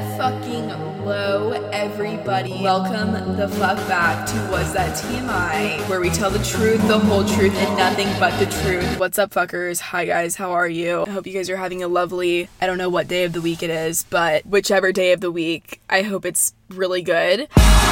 fucking low, everybody. Welcome the fuck back to What's That TMI, where we tell the truth, the whole truth, and nothing but the truth. What's up, fuckers? Hi, guys. How are you? I hope you guys are having a lovely, I don't know what day of the week it is, but whichever day of the week, I hope it's really good.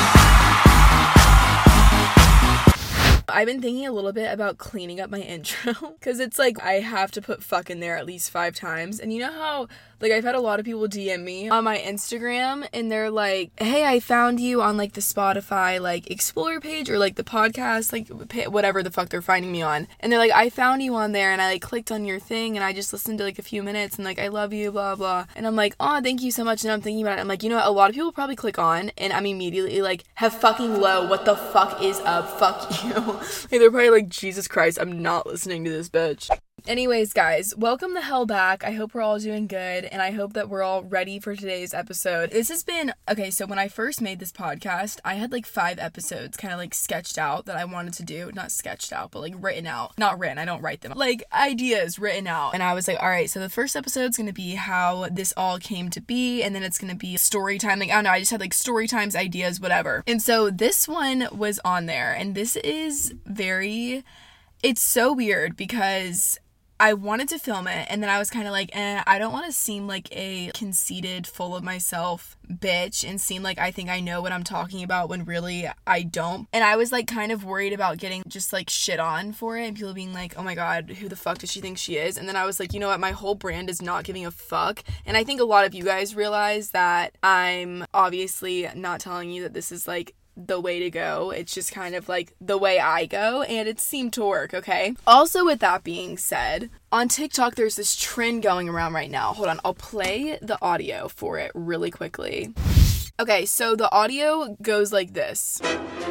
I've been thinking a little bit about cleaning up my intro because it's like I have to put fuck in there at least 5 times. And you know how like I've had a lot of people DM me on my Instagram and they're like, hey, I found you on like the Spotify like Explore page or like the podcast, like whatever the fuck they're finding me on. And they're like, I found you on there and I like clicked on your thing and I just listened to like a few minutes and like I love you, blah blah. And I'm like, oh, thank you so much. And I'm thinking about it. I'm like, you know what? A lot of people probably click on and I'm immediately like, have fucking low. What the fuck is up? Fuck you. Like, they're probably like, Jesus Christ, I'm not listening to this bitch. Anyways, guys, welcome the hell back. I hope we're all doing good, and I hope that we're all ready for today's episode. This has been, okay, so when I first made this podcast, I had like 5 episodes kind of like sketched out that I wanted to do. Not sketched out, but like written out. Not written, I don't write them. Like ideas written out. And I was like, all right, so the first episode's gonna be how this all came to be, and then it's gonna be story time. Like, I don't know, I just had like story times, ideas, whatever. And so this one was on there, and this is it's so weird because I wanted to film it, and then I was kind of like, I don't want to seem like a conceited, full of myself bitch and seem like I think I know what I'm talking about when really I don't. And I was like kind of worried about getting just like shit on for it and people being like, oh my god, who the fuck does she think she is? And then I was like, you know what, my whole brand is not giving a fuck. And I think a lot of you guys realize that I'm obviously not telling you that this is like the way to go. It's just kind of like the way I go, and it seemed to work, okay? Also, with that being said, on TikTok there's this trend going around right now. Hold on, I'll play the audio for it really quickly. Okay, so the audio goes like this.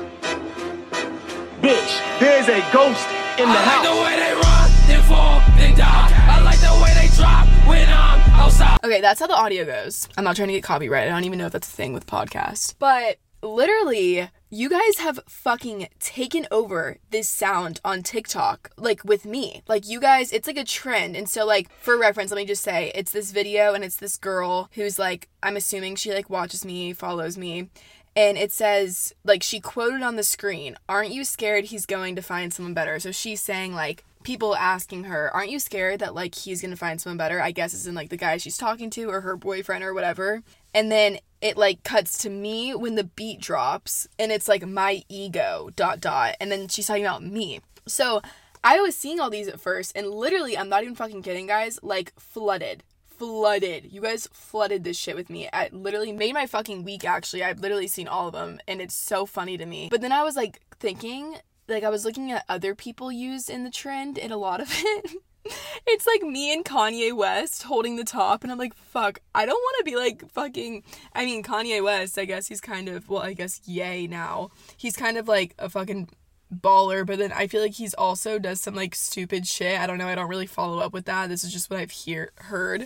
Bitch, there's a ghost in the house. I like the way they run, then fall, then die. I like the way they drop when I'm outside. Okay, that's how the audio goes. I'm not trying to get copyrighted. I don't even know if that's a thing with podcasts. But literally, you guys have fucking taken over this sound on TikTok, like, with me. Like, you guys, it's like a trend. And so, like, for reference, let me just say, it's this video, and it's this girl who's, like, I'm assuming she, like, watches me, follows me. And it says, like, she quoted on the screen, aren't you scared he's going to find someone better? So she's saying, like, people asking her, aren't you scared that, like, he's gonna find someone better? I guess it's in, like, the guy she's talking to or her boyfriend or whatever. And then it, like, cuts to me when the beat drops, and it's, like, my ego, ... And then she's talking about me. So I was seeing all these at first, and literally, I'm not even fucking kidding, guys, like, flooded. You guys flooded this shit with me. It literally made my fucking week, actually. I've literally seen all of them, and it's so funny to me. But then I was, like, thinking, like, I was looking at other people used in the trend, and a lot of it, it's, like, me and Kanye West holding the top, and I'm like, fuck, I don't want to be, like, fucking, I mean, Kanye West, I guess he's kind of, well, I guess, yay now. He's kind of, like, a fucking baller, but then I feel like he's also does some, like, stupid shit. I don't know, I don't really follow up with that. This is just what I've heard.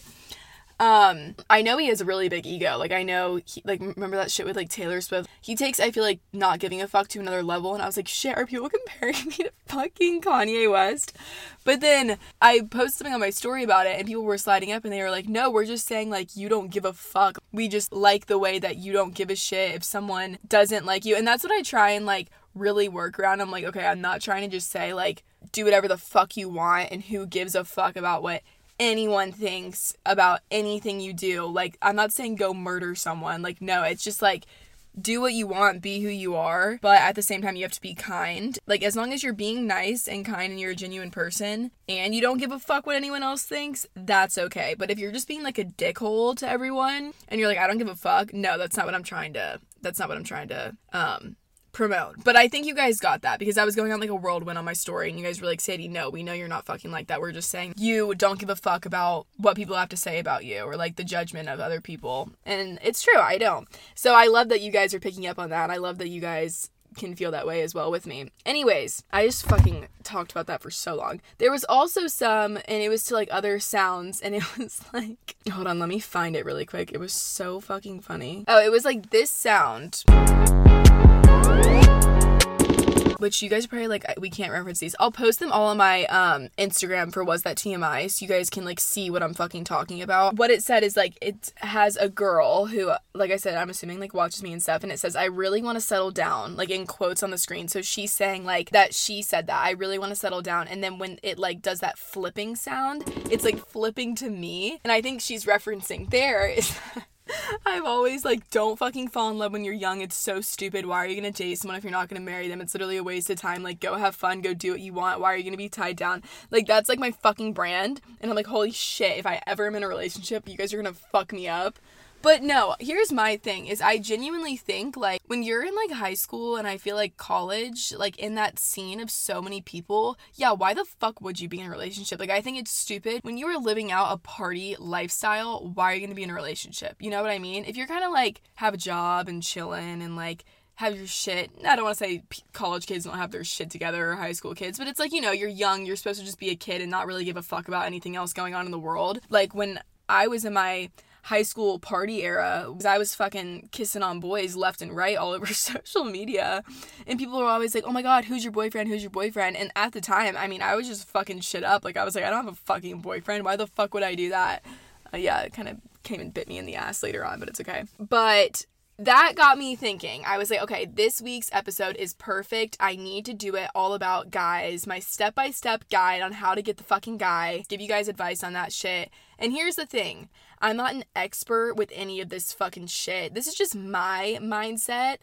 I know he has a really big ego. Like, I know, like, remember that shit with, like, Taylor Swift? He takes, I feel like, not giving a fuck to another level, and I was like, shit, are people comparing me to fucking Kanye West? But then I posted something on my story about it, and people were sliding up, and they were like, no, we're just saying, like, you don't give a fuck. We just like the way that you don't give a shit if someone doesn't like you. And that's what I try and, like, really work around. I'm like, okay, I'm not trying to just say, like, do whatever the fuck you want, and who gives a fuck about what anyone thinks about anything you do. Like, I'm not saying go murder someone. Like, no, it's just like, do what you want, be who you are, but at the same time you have to be kind. Like, as long as you're being nice and kind and you're a genuine person and you don't give a fuck what anyone else thinks, that's okay. But if you're just being like a dickhole to everyone and you're like, I don't give a fuck, no, that's not what I'm trying to promote. But I think you guys got that, because I was going on like a whirlwind on my story, and you guys were like, Sadie, no, we know you're not fucking like that. We're just saying you don't give a fuck about what people have to say about you, or like the judgment of other people. And it's true, I don't. So I love that you guys are picking up on that. I love that you guys can feel that way as well with me. Anyways, I just fucking talked about that for so long. There was also some, and it was to like other sounds, and it was like, hold on, let me find it really quick. It was so fucking funny. Oh, it was like this sound. which you guys are probably like, we can't reference these. I'll post them all on my Instagram for Was That TMI, so you guys can like see what I'm fucking talking about. What it said is like, it has a girl who, like I said, I'm assuming like watches me and stuff, and it says, I really want to settle down, like in quotes on the screen. So she's saying like that she said that, I really want to settle down, and then when it like does that flipping sound, it's like flipping to me, and I think she's referencing there is I've always like, don't fucking fall in love when you're young. It's so stupid. Why are you gonna date someone if you're not gonna marry them? It's literally a waste of time. Like, go have fun, go do what you want. Why are you gonna be tied down? Like, that's like my fucking brand, and I'm like, holy shit, if I ever am in a relationship, you guys are gonna fuck me up. But no, here's my thing, is I genuinely think, like, when you're in, like, high school and I feel like college, like, in that scene of so many people, yeah, why the fuck would you be in a relationship? Like, I think it's stupid. When you are living out a party lifestyle, why are you gonna be in a relationship? You know what I mean? If you're kind of, like, have a job and chillin' and, like, have your shit, I don't want to say college kids don't have their shit together or high school kids, but it's like, you know, you're young, you're supposed to just be a kid and not really give a fuck about anything else going on in the world. Like, when I was in my high school party era, I was fucking kissing on boys left and right all over social media, and people were always like, oh my god, who's your boyfriend, and at the time, I mean, I was just fucking shit up. Like, I was like, I don't have a fucking boyfriend, why the fuck would I do that? Yeah, it kind of came and bit me in the ass later on, but it's okay. But that got me thinking. I was like, okay, this week's episode is perfect. I need to do it all about guys, my step-by-step guide on how to get the fucking guy, give you guys advice on that shit. And here's the thing, I'm not an expert with any of this fucking shit. This is just my mindset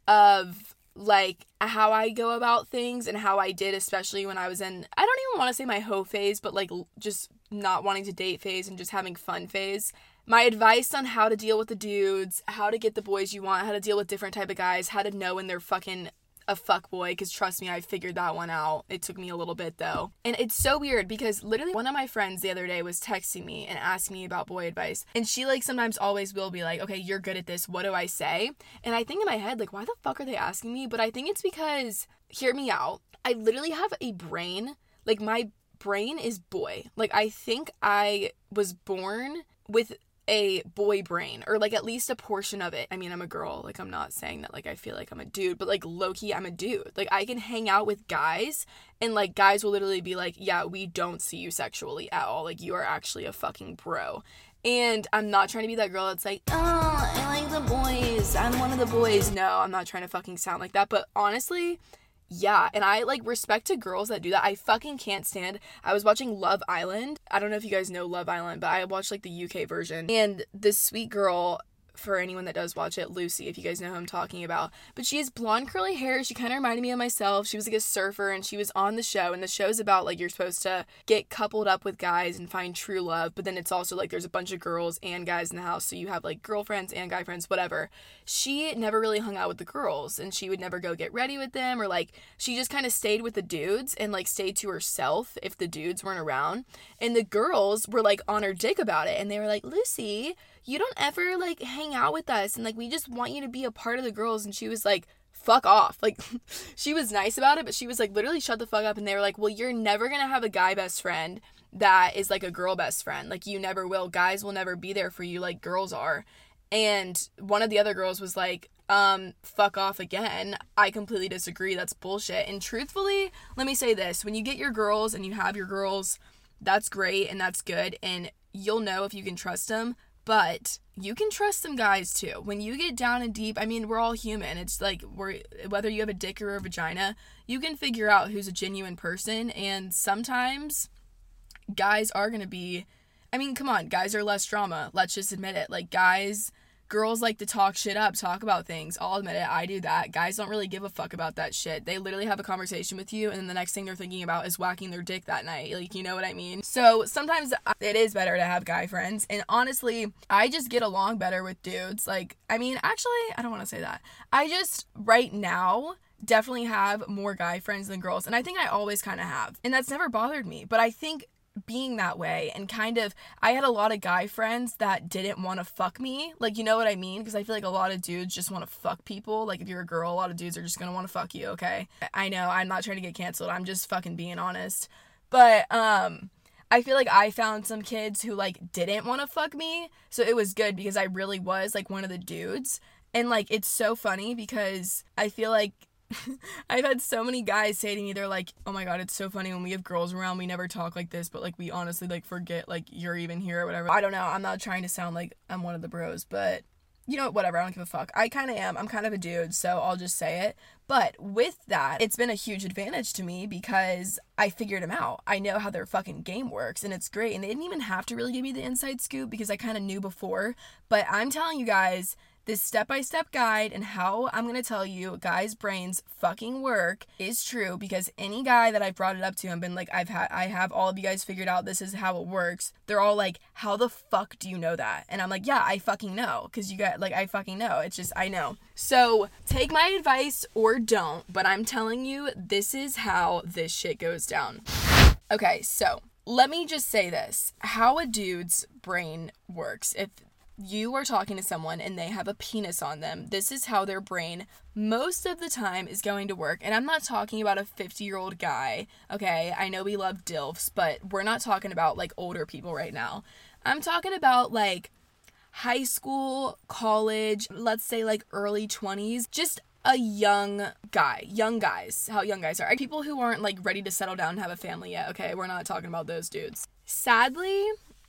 of, like, how I go about things and how I did, especially when I was in, I don't even want to say my hoe phase, but, like, just not wanting to date phase and just having fun phase. My advice on how to deal with the dudes, how to get the boys you want, how to deal with different type of guys, how to know when they're fucking a fuckboy, because trust me, I figured that one out. It took me a little bit, though. And it's so weird, because literally one of my friends the other day was texting me and asking me about boy advice, and she, like, sometimes always will be like, okay, you're good at this, what do I say? And I think in my head, like, why the fuck are they asking me? But I think it's because, hear me out, I literally have a brain, like, my brain is boy. Like, I think I was born with a boy brain, or like at least a portion of it. I mean, I'm a girl, like, I'm not saying that like I feel like I'm a dude, but like low-key I'm a dude. Like, I can hang out with guys and like guys will literally be like, yeah, we don't see you sexually at all, like you are actually a fucking bro. And I'm not trying to be that girl that's like, oh, I like the boys, I'm one of the boys. No, I'm not trying to fucking sound like that, but honestly, yeah, and I, like, respect to girls that do that. I fucking can't stand, I was watching Love Island. I don't know if you guys know Love Island, but I watched, like, the UK version. And this sweet girl, for anyone that does watch it, Lucy, if you guys know who I'm talking about. But she has blonde curly hair. She kind of reminded me of myself. She was like a surfer, and she was on the show, and the show's about like you're supposed to get coupled up with guys and find true love, but then it's also like there's a bunch of girls and guys in the house, so you have like girlfriends and guy friends, whatever. She never really hung out with the girls, and she would never go get ready with them, or like she just kind of stayed with the dudes and like stayed to herself if the dudes weren't around. And the girls were like on her dick about it, and they were like, Lucy, you don't ever like hang out with us, and like we just want you to be a part of the girls. And she was like, fuck off. Like, she was nice about it, but she was like, literally shut the fuck up. And they were like, well, you're never gonna have a guy best friend that is like a girl best friend. Like, you never will. Guys will never be there for you like girls are. And one of the other girls was like, fuck off again. I completely disagree. That's bullshit. And truthfully, let me say this, when you get your girls and you have your girls, that's great and that's good, and you'll know if you can trust them. But you can trust some guys too. When you get down and deep, I mean, we're all human. It's like, whether you have a dick or a vagina, you can figure out who's a genuine person. And sometimes guys are going to be, I mean, come on, guys are less drama. Let's just admit it. Like, girls like to talk shit up, talk about things. I'll admit it, I do that. Guys don't really give a fuck about that shit. They literally have a conversation with you, and then the next thing they're thinking about is whacking their dick that night. Like, you know what I mean? So sometimes it is better to have guy friends, and honestly, I just get along better with dudes. Like, I mean, actually, I don't want to say that. I just, right now, definitely have more guy friends than girls, and I think I always kind of have, and that's never bothered me. But I think being that way, and kind of, I had a lot of guy friends that didn't want to fuck me, like, you know what I mean? Because I feel like a lot of dudes just want to fuck people. Like, if you're a girl, a lot of dudes are just gonna want to fuck you, okay? I know, I'm not trying to get canceled, I'm just fucking being honest. But I feel like I found some kids who like didn't want to fuck me, so it was good because I really was like one of the dudes. And like, it's so funny because I feel like I've had so many guys say to me, they're like, oh my god, it's so funny when we have girls around, we never talk like this, but like we honestly like forget like you're even here or whatever. I don't know, I'm not trying to sound like I'm one of the bros, but you know what, whatever, I don't give a fuck. I kind of am. I'm kind of a dude, so I'll just say it. But with that, it's been a huge advantage to me because I figured them out. I know how their fucking game works, and it's great. And they didn't even have to really give me the inside scoop because I kind of knew before. But I'm telling you guys, this step-by-step guide and how I'm going to tell you guys' brains fucking work is true, because any guy that I've brought it up to and been like, I have all of you guys figured out, this is how it works. They're all like, how the fuck do you know that? And I'm like, yeah, I fucking know, because you got, like, I fucking know. It's just, I know. So take my advice or don't, but I'm telling you, this is how this shit goes down. Okay, so let me just say this. How a dude's brain works. If you are talking to someone and they have a penis on them, this is how their brain most of the time is going to work. And I'm not talking about a 50-year-old guy, okay? I know we love DILFs, but we're not talking about like older people right now. I'm talking about like high school, college, let's say like early 20s, just a young guy, young guys, how young guys are. People who aren't like ready to settle down and have a family yet, okay? We're not talking about those dudes. Sadly,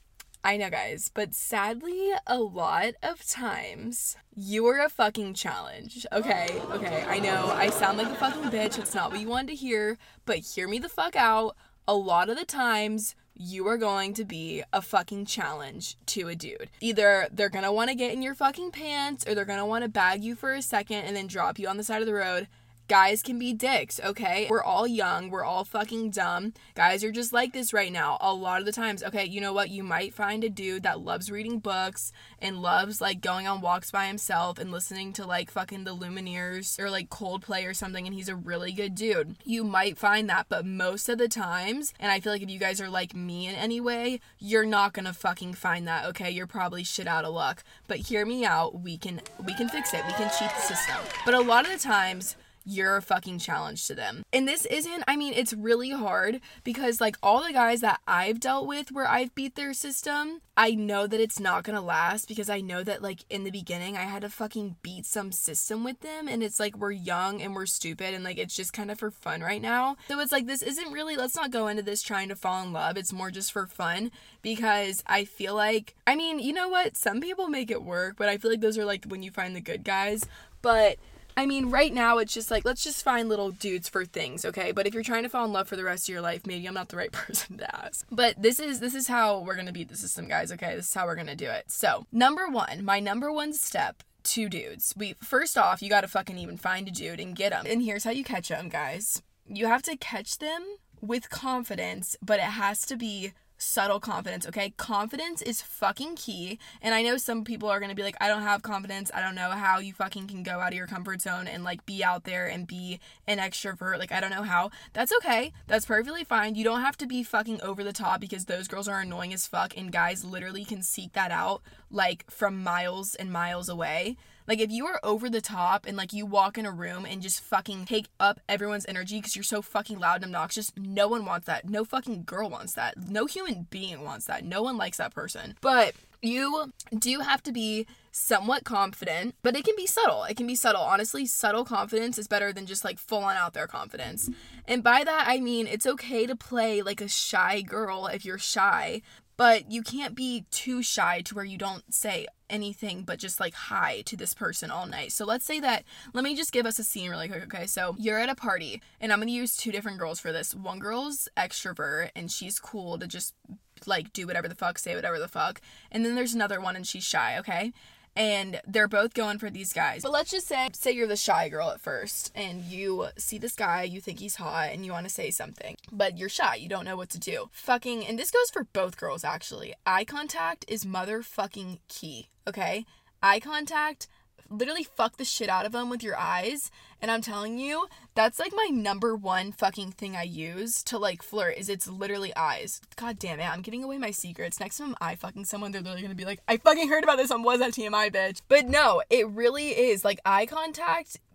I know guys, but sadly, a lot of times, you are a fucking challenge. Okay, I know, I sound like a fucking bitch, it's not what you wanted to hear, but hear me the fuck out. A lot of the times, you are going to be a fucking challenge to a dude. Either they're gonna want to get in your fucking pants, or they're gonna want to bag you for a second and then drop you on the side of the road. Guys can be dicks, okay? We're all young. We're all fucking dumb. Guys are just like this right now a lot of the times. Okay, you know what? You might find a dude that loves reading books and loves, like, going on walks by himself and listening to, like, fucking the Lumineers or, like, Coldplay or something, and he's a really good dude. You might find that, but most of the times, and I feel like if you guys are like me in any way, you're not gonna fucking find that, okay? You're probably shit out of luck. But hear me out. We can fix it. We can cheat the system. But a lot of the times, you're a fucking challenge to them. And this isn't, I mean, it's really hard because like all the guys that I've dealt with where I've beat their system, I know that it's not gonna last because I know that like in the beginning I had to fucking beat some system with them, and it's like we're young and we're stupid and like it's just kind of for fun right now. So it's like this isn't really, let's not go into this trying to fall in love. It's more just for fun because I feel like, I mean, you know what? Some people make it work, but I feel like those are like when you find the good guys. But I mean, right now, it's just like, let's just find little dudes for things, okay? But if you're trying to fall in love for the rest of your life, maybe I'm not the right person to ask. But this is how we're gonna beat the system, guys, okay? This is how we're gonna do it. So, my number one step to dudes. First off, you gotta fucking even find a dude and get them. And here's how you catch them, guys. You have to catch them with confidence, but it has to be subtle confidence, okay? Confidence is fucking key. And I know some people are gonna be like, I don't have confidence. I don't know how you fucking can go out of your comfort zone and like be out there and be an extrovert. Like, I don't know how. That's okay. That's perfectly fine. You don't have to be fucking over the top because those girls are annoying as fuck and guys literally can seek that out like from miles and miles away. Like, if you are over the top and, like, you walk in a room and just fucking take up everyone's energy because you're so fucking loud and obnoxious, no one wants that. No fucking girl wants that. No human being wants that. No one likes that person. But you do have to be somewhat confident, but it can be subtle. It can be subtle. Honestly, subtle confidence is better than just, like, full-on out there confidence. And by that, I mean it's okay to play like a shy girl if you're shy, but you can't be too shy to where you don't say anything but just like hi to this person all night. So let's say that, let me just give us a scene really quick, okay? So you're at a party, and I'm gonna use two different girls for this. One girl's extrovert, and she's cool to just like do whatever the fuck, say whatever the fuck. And then there's another one, and she's shy, okay? And they're both going for these guys. But let's just say you're the shy girl at first, and you see this guy, you think he's hot, and you want to say something, but you're shy, you don't know what to do. Fucking, and this goes for both girls actually, eye contact is motherfucking key, okay? Eye contact, literally fuck the shit out of them with your eyes. And I'm telling you, that's like my number one fucking thing I use to like flirt, is it's literally eyes. God damn it, I'm giving away my secrets. Next time I fucking someone, they're literally gonna be like, I fucking heard about this on Was That TMI, bitch. But no, it really is like eye contact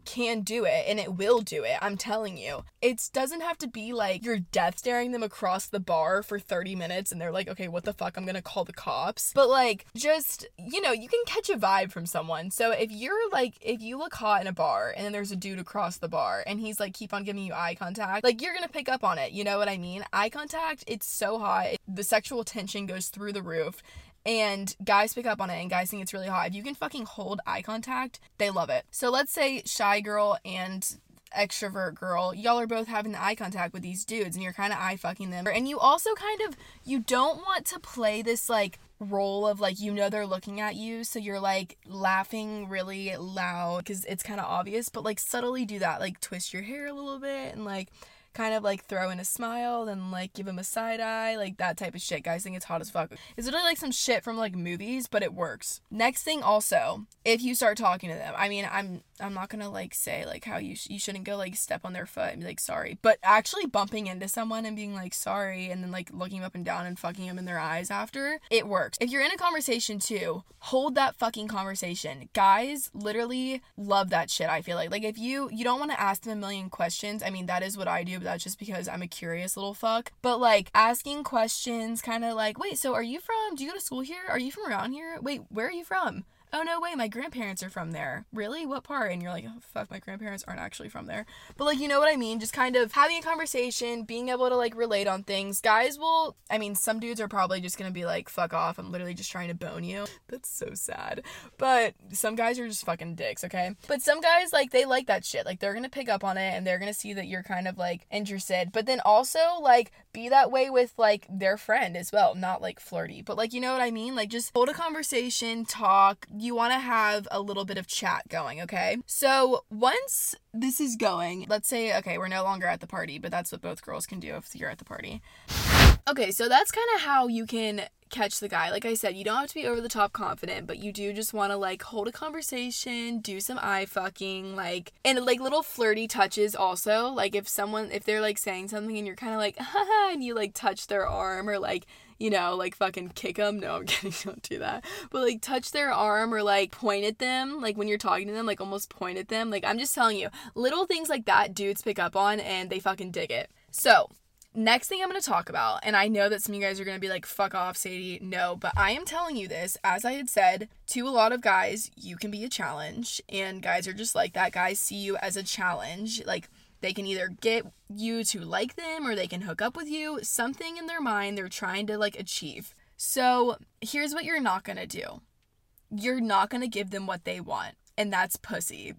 can do it and it will do it. I'm telling you. It doesn't have to be like you're death staring them across the bar for 30 minutes and they're like, okay, what the fuck? I'm gonna call the cops. But like, just, you know, you can catch a vibe from someone. So if you're like, if you look hot in a bar and then there's a dude across the bar and he's like, keep on giving you eye contact, like you're gonna pick up on it. You know what I mean? Eye contact, it's so hot. The sexual tension goes through the roof. And guys pick up on it and guys think it's really hot. If you can fucking hold eye contact, they love it. So let's say shy girl and extrovert girl, y'all are both having eye contact with these dudes and you're kind of eye fucking them. And you also kind of, you don't want to play this like role of like, you know, they're looking at you, so you're like laughing really loud because it's kind of obvious, but like subtly do that, like twist your hair a little bit and like kind of like throw in a smile, then like give him a side eye, like that type of shit. Guys think it's hot as fuck. It's literally like some shit from like movies, but it works. Next thing also, if you start talking to them, I mean, I'm not gonna like say like how you shouldn't go like step on their foot and be like sorry, but actually bumping into someone and being like sorry and then like looking up and down and fucking them in their eyes after, it works. If you're in a conversation too, hold that fucking conversation. Guys literally love that shit. I feel like if you don't want to ask them a million questions, I mean that is what I do, but that's just because I'm a curious little fuck. But like asking questions, kind of like, wait, so do you go to school here? Are you from around here? Wait, where are you from? Oh, no way, my grandparents are from there. Really? What part? And you're like, oh, fuck, my grandparents aren't actually from there. But, like, you know what I mean? Just kind of having a conversation, being able to, like, relate on things. Guys will, I mean, some dudes are probably just gonna be like, fuck off, I'm literally just trying to bone you. That's so sad. But some guys are just fucking dicks, okay? But some guys, like, they like that shit. Like, they're gonna pick up on it, and they're gonna see that you're kind of, like, interested. But then also, like, be that way with, like, their friend as well. Not, like, flirty. But, like, you know what I mean? Like, just hold a conversation, talk. You want to have a little bit of chat going, okay? So once this is going, let's say, okay, we're no longer at the party, but that's what both girls can do if you're at the party. Okay, so that's kind of how you can catch the guy. Like I said, you don't have to be over the top confident, but you do just want to like hold a conversation, do some eye fucking, like, and like little flirty touches also. Like if they're like saying something and you're kind of like, haha, and you like touch their arm or like, you know, like fucking kick them. No, I'm kidding, don't do that. But like touch their arm or like point at them, like when you're talking to them, like almost point at them. Like I'm just telling you, little things like that dudes pick up on and they fucking dig it. So next thing I'm going to talk about, and I know that some of you guys are going to be like, fuck off, Sadie. No, but I am telling you this, as I had said, to a lot of guys, you can be a challenge, and guys are just like that. Guys see you as a challenge. Like, they can either get you to like them or they can hook up with you. Something in their mind they're trying to, like, achieve. So here's what you're not going to do. You're not going to give them what they want, and that's pussy.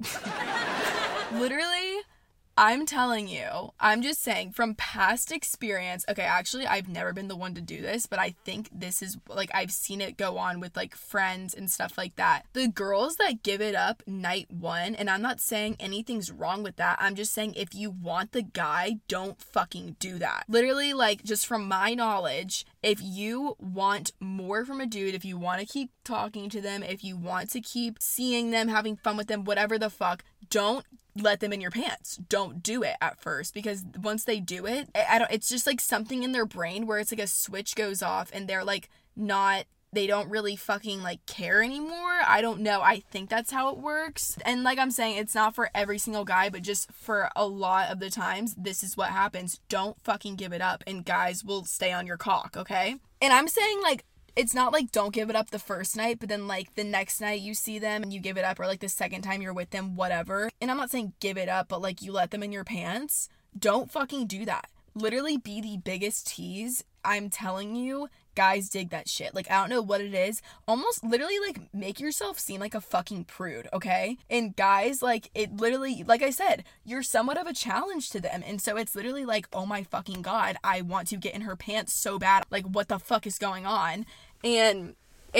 Literally, I'm telling you, I'm just saying from past experience, okay, actually, I've never been the one to do this, but I think this is, like, I've seen it go on with, like, friends and stuff like that. The girls that give it up night one, and I'm not saying anything's wrong with that, I'm just saying if you want the guy, don't fucking do that. Literally, like, just from my knowledge, if you want more from a dude, if you want to keep talking to them, if you want to keep seeing them, having fun with them, whatever the fuck, don't let them in your pants. Don't do it at first, because once they do it, it's just like something in their brain where it's like a switch goes off and they're like they don't really fucking like care anymore. I don't know. I think that's how it works. And like I'm saying, it's not for every single guy, but just for a lot of the times, this is what happens. Don't fucking give it up and guys will stay on your cock, okay? And I'm saying like, it's not like don't give it up the first night, but then like the next night you see them and you give it up, or like the second time you're with them, whatever. And I'm not saying give it up, but like you let them in your pants. Don't fucking do that. Literally be the biggest tease. I'm telling you, guys dig that shit. Like, I don't know what it is. Almost literally like make yourself seem like a fucking prude, okay? And guys, like, it literally, like I said, you're somewhat of a challenge to them. And so it's literally like, oh my fucking God, I want to get in her pants so bad. Like, what the fuck is going on? And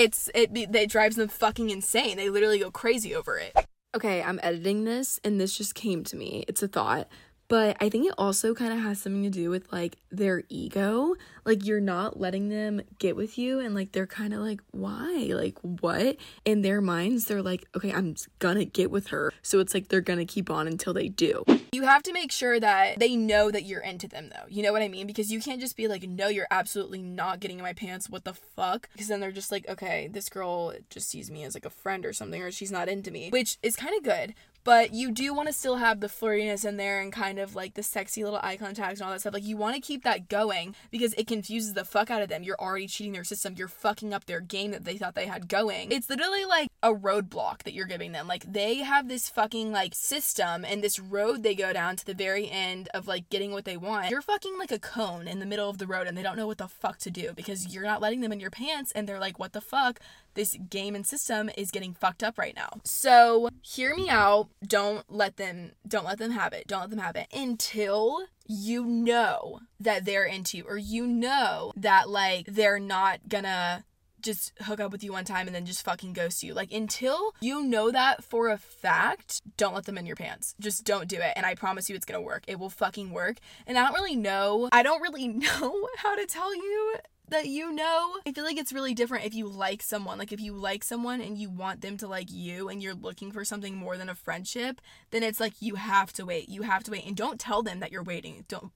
it drives them fucking insane. They literally go crazy over it. Okay, I'm editing this and this just came to me. It's a thought. But I think it also kind of has something to do with, like, their ego. Like, you're not letting them get with you, and, like, they're kind of like, why? Like, what? In their minds, they're like, okay, I'm gonna get with her. So it's like they're gonna keep on until they do. You have to make sure that they know that you're into them, though. You know what I mean? Because you can't just be like, no, you're absolutely not getting in my pants. What the fuck? Because then they're just like, okay, this girl just sees me as, like, a friend or something, or she's not into me. Which is kind of good. But you do want to still have the flirtiness in there and kind of like the sexy little eye contact and all that stuff. Like, you want to keep that going because it confuses the fuck out of them. You're already cheating their system. You're fucking up their game that they thought they had going. It's literally like a roadblock that you're giving them. Like, they have this fucking like system and this road they go down to the very end of like getting what they want. You're fucking like a cone in the middle of the road and they don't know what the fuck to do because you're not letting them in your pants and they're like, what the fuck? This game and system is getting fucked up right now. So hear me out. Don't let them have it. Don't let them have it until you know that they're into you, or you know that like they're not gonna just hook up with you one time and then just fucking ghost you. Like, until you know that for a fact, don't let them in your pants. Just don't do it. And I promise you it's gonna work. It will fucking work. And I don't really know how to tell you that you know. I feel like it's really different if you like someone. Like, if you like someone and you want them to like you and you're looking for something more than a friendship, then it's like you have to wait. You have to wait. And don't tell them that you're waiting. Don't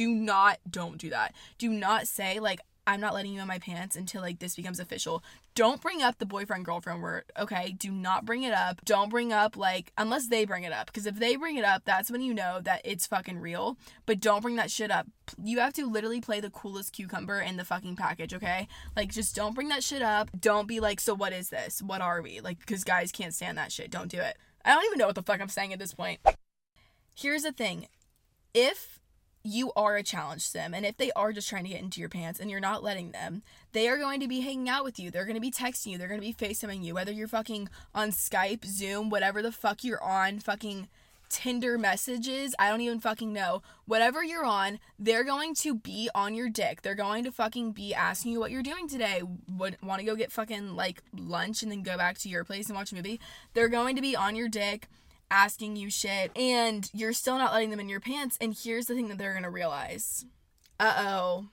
do that. Do not say like, I'm not letting you in my pants until like this becomes official. Don't bring up the boyfriend girlfriend word, okay? Do not bring it up. Don't bring up like, unless they bring it up, because if they bring it up, that's when you know that it's fucking real. But don't bring that shit up. You have to literally play the coolest cucumber in the fucking package, okay? Like, just don't bring that shit up. Don't be like, so what is this? What are we? Like, because guys can't stand that shit. Don't do it. I don't even know what the fuck I'm saying at this point. Here's the thing. If you are a challenge to them, and if they are just trying to get into your pants and you're not letting them, they are going to be hanging out with you. They're going to be texting you. They're going to be FaceTiming you, whether you're fucking on Skype, Zoom, whatever the fuck you're on, fucking Tinder messages, I don't even fucking know. Whatever you're on, they're going to be on your dick. They're going to fucking be asking you what you're doing today. Want to go get fucking like lunch and then go back to your place and watch a movie? They're going to be on your dick, asking you shit, and you're still not letting them in your pants. And here's the thing that they're gonna realize. Oh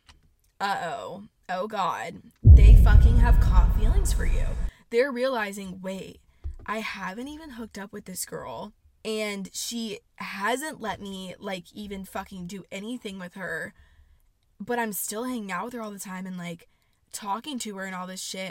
god, they fucking have caught feelings for you. They're realizing, wait, I haven't even hooked up with this girl, and she hasn't let me like even fucking do anything with her, but I'm still hanging out with her all the time and like talking to her and all this shit.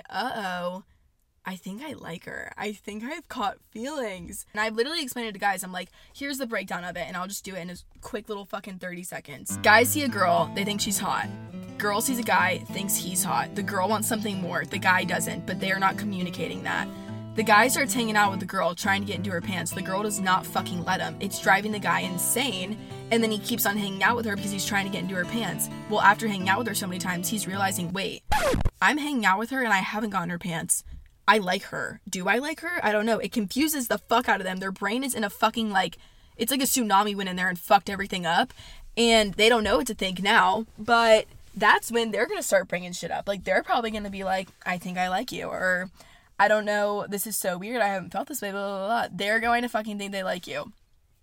I think I like her. I think I've caught feelings. And I've literally explained it to guys. I'm like, here's the breakdown of it, and I'll just do it in a quick little fucking 30 seconds. Guys see a girl, they think she's hot. Girl sees a guy, thinks he's hot. The girl wants something more, the guy doesn't, but they are not communicating that. The guy starts hanging out with the girl, trying to get into her pants. The girl does not fucking let him. It's driving the guy insane, and then he keeps on hanging out with her because he's trying to get into her pants. Well, after hanging out with her so many times, he's realizing, wait, I'm hanging out with her and I haven't gotten her pants. I like her. Do I like her? I don't know. It confuses the fuck out of them. Their brain is in a fucking like, it's like a tsunami went in there and fucked everything up, and they don't know what to think now. But that's when they're gonna start bringing shit up. Like, they're probably gonna be like, I think I like you, or I don't know, this is so weird, I haven't felt this way, blah, blah, blah. They're going to fucking think they like you.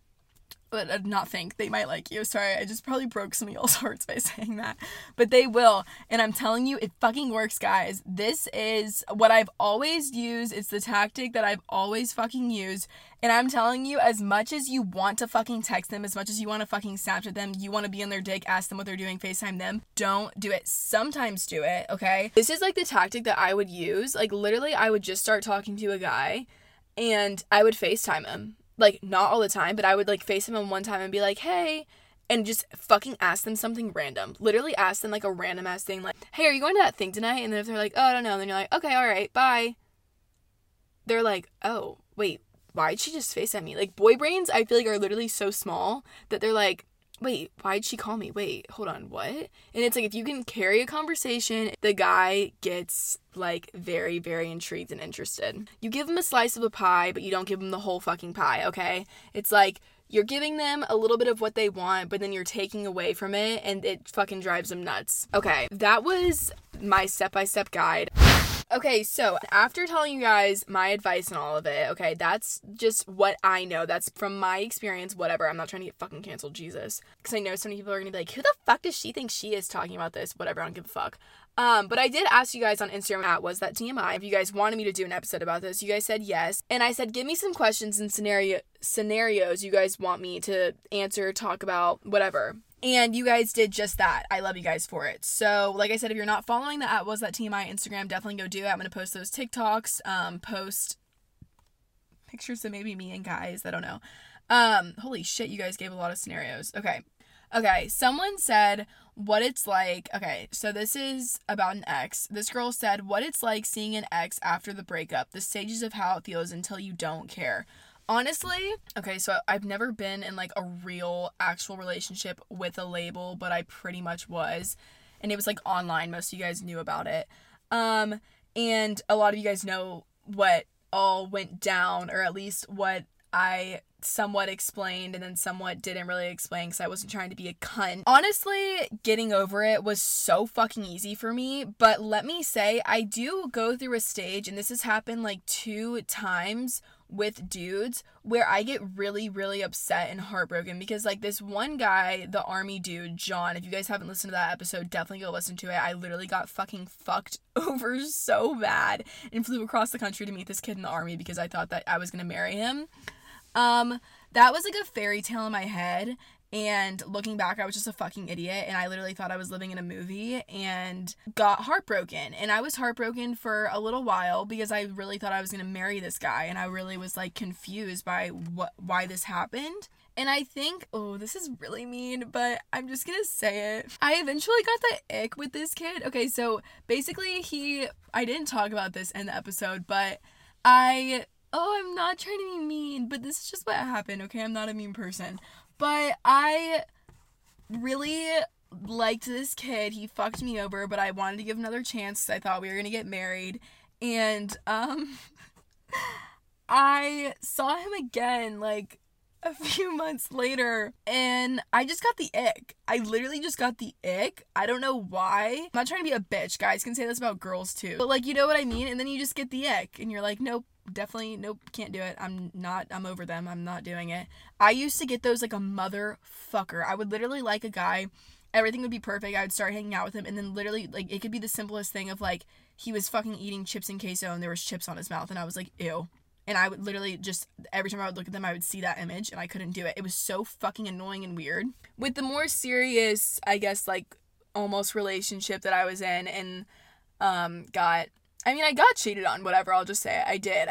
But not think they might like you. Sorry, I just probably broke some of y'all's hearts by saying that. But they will. And I'm telling you, it fucking works, guys. This is what I've always used. It's the tactic that I've always fucking used. And I'm telling you, as much as you want to fucking text them, as much as you want to fucking Snapchat them, you want to be on their dick, ask them what they're doing, FaceTime them, don't do it. Sometimes do it, okay? This is like the tactic that I would use. Like, literally, I would just start talking to a guy and I would FaceTime him. Like, not all the time, but I would like FaceTime him one time and be like, hey, and just fucking ask them something random. Literally ask them like a random ass thing, like, hey, are you going to that thing tonight? And then if they're like, oh, I don't know, and then you're like, okay, all right, bye. They're like, oh, wait, why'd she just FaceTime me? Like, boy brains, I feel like, are literally so small that they're like, wait, why'd she call me? Wait, hold on, what? And it's like, if you can carry a conversation, the guy gets like very, very intrigued and interested. You give him a slice of a pie, but you don't give him the whole fucking pie, okay? It's like, you're giving them a little bit of what they want, but then you're taking away from it, and it fucking drives them nuts. Okay, that was my step-by-step guide. Okay, so after telling you guys my advice and all of it, okay, that's just what I know. That's from my experience, whatever. I'm not trying to get fucking canceled, Jesus. Because I know so many people are going to be like, who the fuck does she think she is talking about this? Whatever, I don't give a fuck. But I did ask you guys on Instagram at WasThatTMI if you guys wanted me to do an episode about this. You guys said yes. And I said, give me some questions and scenarios you guys want me to answer, talk about, whatever. And you guys did just that. I love you guys for it. So, like I said, if you're not following the @WasThatTMI Instagram, definitely go do it. I'm going to post those TikToks, post pictures of maybe me and guys. I don't know. Holy shit, you guys gave a lot of scenarios. Okay, someone said what it's like. Okay, so this is about an ex. This girl said what it's like seeing an ex after the breakup, the stages of how it feels until you don't care. Honestly, okay, so I've never been in like a real actual relationship with a label, but I pretty much was. And it was like online. Most of you guys knew about it. And a lot of you guys know what all went down, or at least what I somewhat explained and then somewhat didn't really explain because I wasn't trying to be a cunt. Honestly, getting over it was so fucking easy for me, but let me say, I do go through a stage, and this has happened like 2 times with dudes, where I get really, really upset and heartbroken because like this one guy, the army dude, John, if you guys haven't listened to that episode, definitely go listen to it. I literally got fucking fucked over so bad and flew across the country to meet this kid in the army because I thought that I was gonna marry him. That was like a fairy tale in my head, and looking back, I was just a fucking idiot, and I literally thought I was living in a movie and got heartbroken. And I was heartbroken for a little while because I really thought I was gonna marry this guy, and I really was like confused by why this happened. And I think, oh, this is really mean, but I'm just gonna say it. I eventually got the ick with this kid. Okay, so basically I didn't talk about this in the episode, but I'm not trying to be mean, but this is just what happened, okay? I'm not a mean person. But I really liked this kid. He fucked me over, but I wanted to give him another chance because I thought we were going to get married. And I saw him again, like, a few months later, and I just got the ick. I literally just got the ick. I don't know why. I'm not trying to be a bitch. Guys can say this about girls, too. But, like, you know what I mean? And then you just get the ick, and you're like, nope. Definitely, nope, can't do it. I'm over them. I'm not doing it. I used to get those like a motherfucker. I would literally like a guy. Everything would be perfect. I would start hanging out with him, and then literally, like, it could be the simplest thing of, like, he was fucking eating chips and queso, and there was chips on his mouth, and I was like, ew. And I would literally just, every time I would look at them, I would see that image, and I couldn't do it. It was so fucking annoying and weird. With the more serious, I guess, like, almost relationship that I was in, and I got cheated on, whatever, I'll just say it. I did.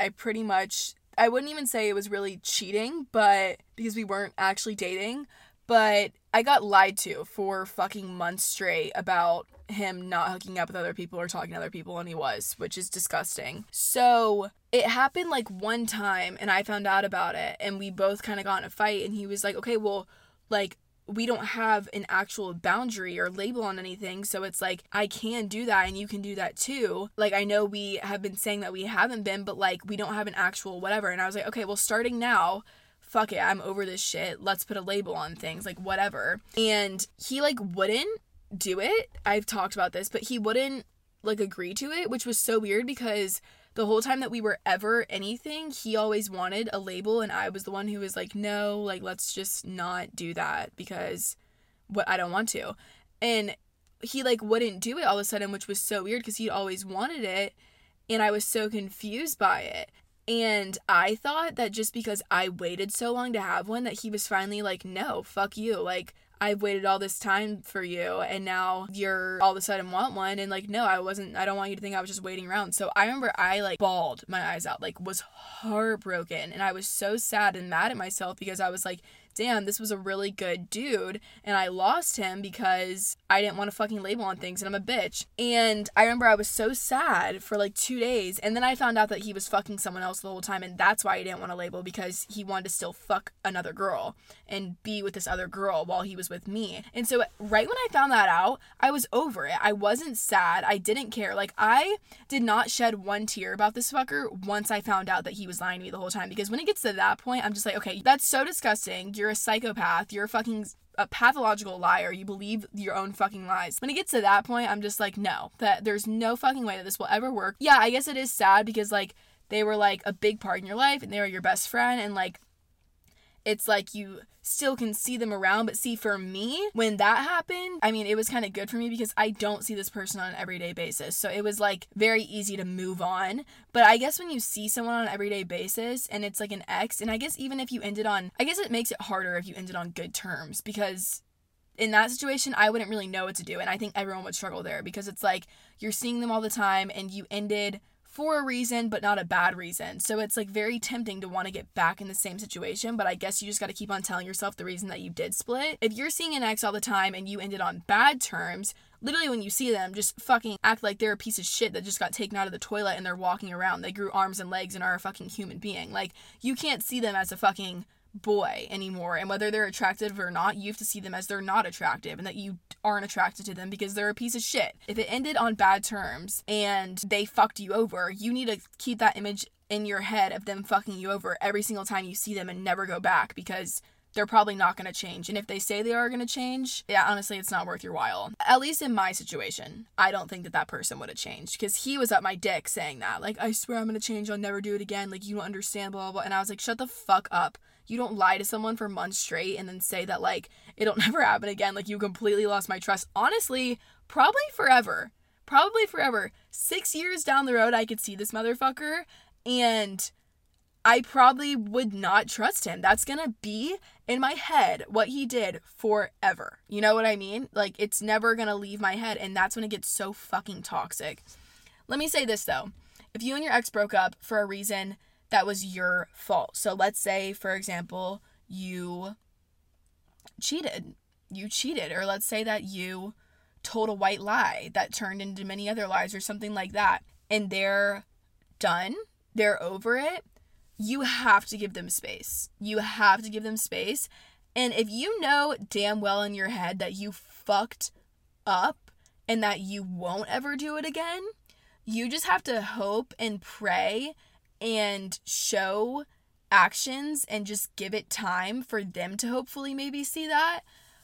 I wouldn't even say it was really cheating, but because we weren't actually dating, but I got lied to for fucking months straight about him not hooking up with other people or talking to other people, and he was, which is disgusting. So it happened like one time, and I found out about it, and we both kind of got in a fight, and he was like, okay, well, like, we don't have an actual boundary or label on anything, so it's like, I can do that and you can do that too. Like, I know we have been saying that we haven't been, but like, we don't have an actual whatever. And I was like, okay, well, starting now, fuck it, I'm over this shit. Let's put a label on things, like, whatever. And he, like, wouldn't do it. I've talked about this, but he wouldn't, like, agree to it, which was so weird because the whole time that we were ever anything, he always wanted a label, and I was the one who was like, no, like, let's just not do that because I don't want to. And he, like, wouldn't do it all of a sudden, which was so weird because he'd always wanted it, and I was so confused by it. And I thought that just because I waited so long to have one, that he was finally like, no, fuck you. Like, I've waited all this time for you, and now you're all of a sudden want one. And like, no, I don't want you to think I was just waiting around. So I remember I like bawled my eyes out, like was heartbroken. And I was so sad and mad at myself because I was like, damn, this was a really good dude, and I lost him because I didn't want to fucking label on things, and I'm a bitch. And I remember I was so sad for like 2 days, and then I found out that he was fucking someone else the whole time, and that's why he didn't want to label, because he wanted to still fuck another girl and be with this other girl while he was with me. And so right when I found that out, I was over it. I wasn't sad. I didn't care. Like, I did not shed one tear about this fucker once I found out that he was lying to me the whole time, because when it gets to that point, I'm just like, okay, that's so disgusting. You're a psychopath. You're a pathological liar. You believe your own fucking lies. When it gets to that point, I'm just like, no, that there's no fucking way that this will ever work. Yeah, I guess it is sad because like they were like a big part in your life and they were your best friend, and like it's like you still can see them around. But see, for me, when that happened, I mean, it was kind of good for me because I don't see this person on an everyday basis. So it was like very easy to move on. But I guess when you see someone on an everyday basis and it's like an ex, and I guess even if you ended on, I guess it makes it harder if you ended on good terms, because in that situation, I wouldn't really know what to do. And I think everyone would struggle there because it's like you're seeing them all the time and you ended for a reason, but not a bad reason. So it's like very tempting to want to get back in the same situation, but I guess you just got to keep on telling yourself the reason that you did split. If you're seeing an ex all the time and you ended on bad terms, literally when you see them, just fucking act like they're a piece of shit that just got taken out of the toilet and they're walking around. They grew arms and legs and are a fucking human being. Like, you can't see them as a fucking boy anymore, and whether they're attractive or not, you have to see them as they're not attractive and that you aren't attracted to them because they're a piece of shit. If it ended on bad terms and they fucked you over, you need to keep that image in your head of them fucking you over every single time you see them and never go back, because they're probably not going to change. And if they say they are going to change, yeah, honestly, it's not worth your while. At least in my situation, I don't think that person would have changed, because he was up my dick saying that, like, I swear I'm going to change, I'll never do it again, like, you don't understand, blah, blah, blah. And I was like, shut the fuck up. You don't lie to someone for months straight and then say that, like, it'll never happen again. Like, you completely lost my trust. Honestly, probably forever. 6 years down the road, I could see this motherfucker, and I probably would not trust him. That's gonna be in my head what he did forever. You know what I mean? Like, it's never gonna leave my head, and that's when it gets so fucking toxic. Let me say this, though. If you and your ex broke up for a reason that was your fault. So let's say, for example, you cheated, or let's say that you told a white lie that turned into many other lies or something like that, and they're done, they're over it, you have to give them space. And if you know damn well in your head that you fucked up and that you won't ever do it again, you just have to hope and pray and show actions and just give it time for them to hopefully maybe see that.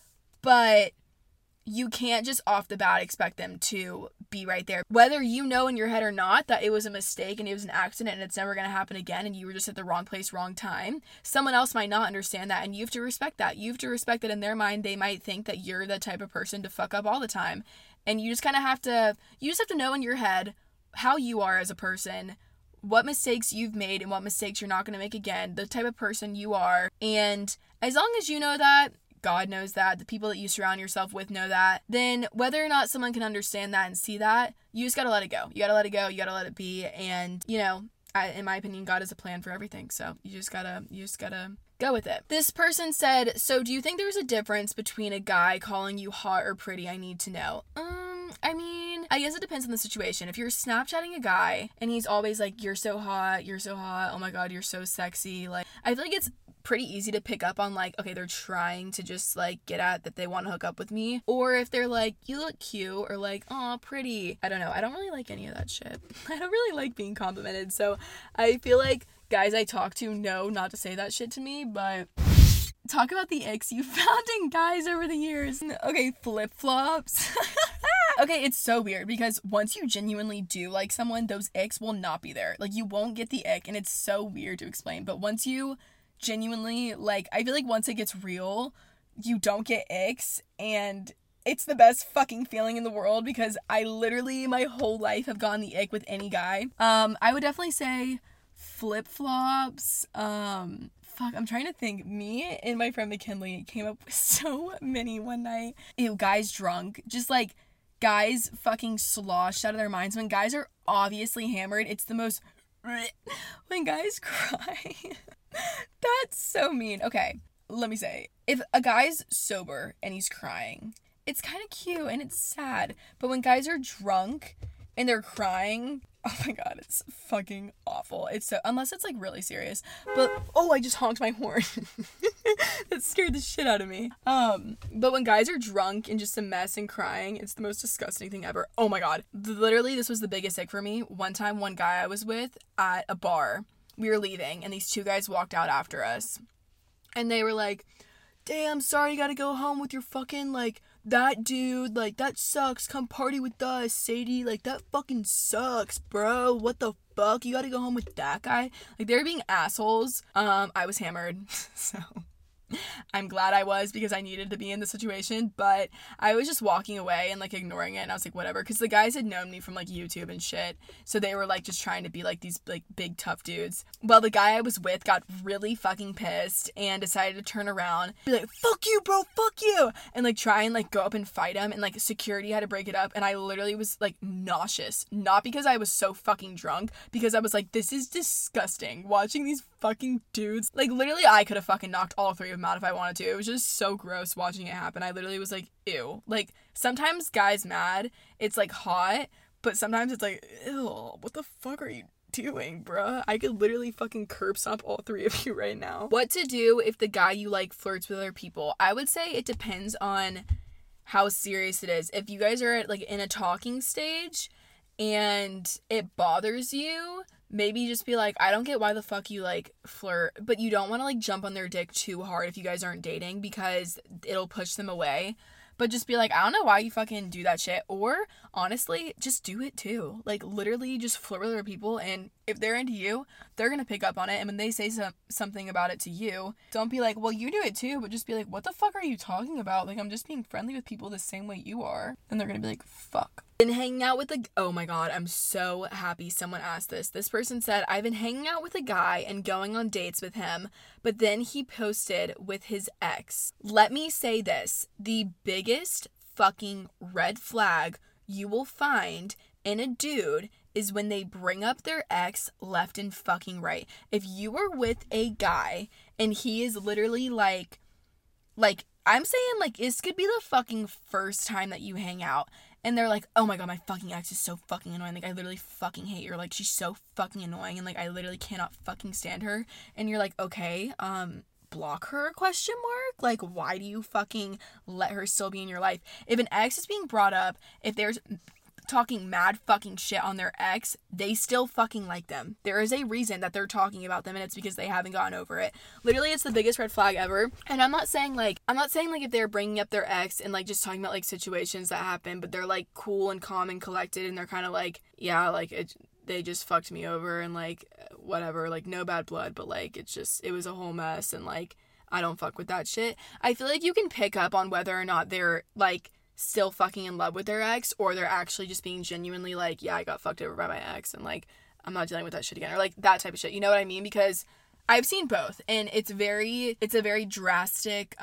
But you can't just off the bat expect them to be right there. Whether you know in your head or not that it was a mistake and it was an accident and it's never going to happen again and you were just at the wrong place, wrong time, someone else might not understand that, and you have to respect that. You have to respect that in their mind they might think that you're the type of person to fuck up all the time. And you just kind of have to know in your head how you are as a person, what mistakes you've made and what mistakes you're not going to make again, the type of person you are. And as long as you know that, God knows that, the people that you surround yourself with know that, then whether or not someone can understand that and see that, you just gotta let it go. You gotta let it be. And, you know, in my opinion, God has a plan for everything. So you just gotta go with it. This person said, so do you think there's a difference between a guy calling you hot or pretty? I need to know. I mean, I guess it depends on the situation. If you're Snapchatting a guy and he's always like, you're so hot, oh my God, you're so sexy. Like, I feel like it's pretty easy to pick up on, like, okay, they're trying to just, like, get at that they want to hook up with me. Or if they're like, you look cute, or like, aw, pretty. I don't know. I don't really like any of that shit. I don't really like being complimented. So I feel like guys I talk to know not to say that shit to me, but talk about the icks you found in guys over the years. Okay, flip-flops. Okay, it's so weird because once you genuinely do like someone, those icks will not be there. Like, you won't get the ick, and it's so weird to explain. But once you genuinely, like, I feel like once it gets real, you don't get icks, and it's the best fucking feeling in the world because I literally my whole life have gotten the ick with any guy. I would definitely say flip-flops. I'm trying to think. Me and my friend McKinley came up with so many one night. Ew, guys drunk. Just like guys fucking sloshed out of their minds. When guys are obviously hammered, it's the most when guys cry. That's so mean. Okay, let me say, if a guy's sober and he's crying, it's kind of cute and it's sad. But when guys are drunk and they're crying, oh my God, it's fucking awful. It's so, unless it's like really serious. But, oh, I just honked my horn. That scared the shit out of me. But when guys are drunk and just a mess and crying, it's the most disgusting thing ever. Oh my God. Literally, this was the biggest ick for me. One time, one guy I was with at a bar, we were leaving, and these two guys walked out after us. And they were like, damn, sorry you gotta go home with your fucking, like, that dude, like, that sucks, come party with us, Sadie, like, that fucking sucks, bro, what the fuck, you gotta go home with that guy? Like, they were being assholes. I was hammered, so I'm glad I was, because I needed to be in the situation, but I was just walking away and like ignoring it, and I was like, whatever, because the guys had known me from like YouTube and shit, so they were like just trying to be like these like big tough dudes. Well, the guy I was with got really fucking pissed and decided to turn around, be like, fuck you, bro, fuck you, and like try and like go up and fight him, and like security had to break it up, and I literally was like nauseous, not because I was so fucking drunk, because I was like, this is disgusting, watching these fucking dudes, like literally I could have fucking knocked all three of them out if I wanted to. It was just so gross watching it happen. I literally was like, ew. Like, sometimes guys mad, it's like hot, but sometimes it's like, ew, what the fuck are you doing, bruh? I could literally fucking curb stomp all three of you right now. What to do if the guy you like flirts with other people? I would say it depends on how serious it is. If you guys are like in a talking stage and it bothers you, maybe just be like, I don't get why the fuck you like flirt, but you don't want to like jump on their dick too hard if you guys aren't dating, because it'll push them away. But just be like, I don't know why you fucking do that shit. Or honestly, just do it too. Like literally just flirt with other people, and if they're into you, they're gonna pick up on it, and when they say something about it to you, don't be like, well, you do it too, but just be like, what the fuck are you talking about? Like, I'm just being friendly with people the same way you are. And they're gonna be like, fuck. Been hanging out with oh my god, I'm so happy someone asked this. This person said, I've been hanging out with a guy and going on dates with him, but then he posted with his ex. Let me say this, the biggest fucking red flag you will find in a dude is when they bring up their ex left and fucking right. If you were with a guy and he is literally like I'm saying, like, this could be the fucking first time that you hang out, and they're like, oh my god, my fucking ex is so fucking annoying, like, I literally fucking hate her, like, she's so fucking annoying, and, like, I literally cannot fucking stand her, and you're like, okay, block her, ? Like, why do you fucking let her still be in your life? If an ex is being brought up, if there's talking mad fucking shit on their ex, they still fucking like them. There is a reason that they're talking about them, and it's because they haven't gotten over it. Literally, it's the biggest red flag ever. And I'm not saying like if they're bringing up their ex and like just talking about like situations that happen, but they're like cool and calm and collected, and they're kind of like, yeah, like they just fucked me over and like whatever, like no bad blood, but like it was a whole mess, and like I don't fuck with that shit. I feel like you can pick up on whether or not they're like still fucking in love with their ex, or they're actually just being genuinely like, yeah, I got fucked over by my ex, and like I'm not dealing with that shit again, or like that type of shit, you know what I mean? Because I've seen both, and it's a very drastic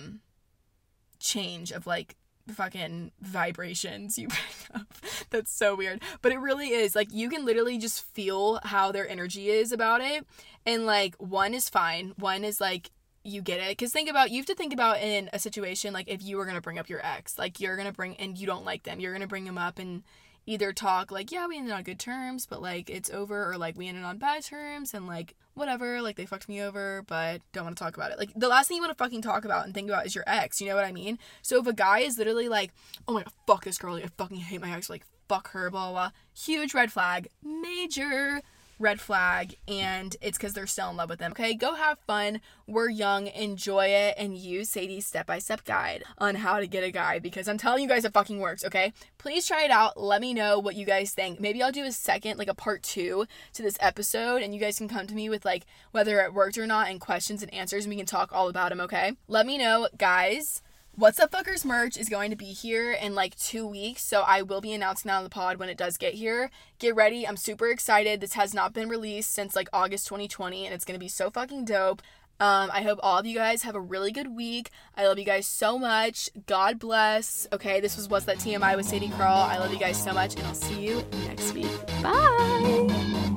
change of like fucking vibrations you bring up. That's so weird, but it really is. Like, you can literally just feel how their energy is about it, and like one is fine, one is like, you get it, because you have to think about in a situation, like if you were gonna bring up your ex, like you're gonna bring, and you don't like them, you're gonna bring them up and either talk like, yeah, we ended on good terms, but like it's over, or like we ended on bad terms and like whatever, like they fucked me over, but don't want to talk about it. Like, the last thing you want to fucking talk about and think about is your ex, you know what I mean? So if a guy is literally like, oh my god, fuck this girl, like, I fucking hate my ex, like fuck her, blah blah blah, huge red flag, major red flag, and it's because they're still in love with them. Okay, go have fun, we're young, enjoy it, and use Sadie's step-by-step guide on how to get a guy, because I'm telling you guys it fucking works. Okay, please try it out, let me know what you guys think. Maybe I'll do a second, like a part 2 to this episode, and you guys can come to me with like whether it worked or not, and questions and answers, and we can talk all about them. Okay, let me know, guys. What's Up Fuckers merch is going to be here in like 2 weeks, so I will be announcing that on the pod when it does get here. Get ready, I'm super excited. This has not been released since like August 2020, and it's going to be so fucking dope. I hope all of you guys have a really good week. I love you guys so much. God bless. Okay, this was What's That TMI with Sadie Crawl. I love you guys so much, and I'll see you next week. Bye!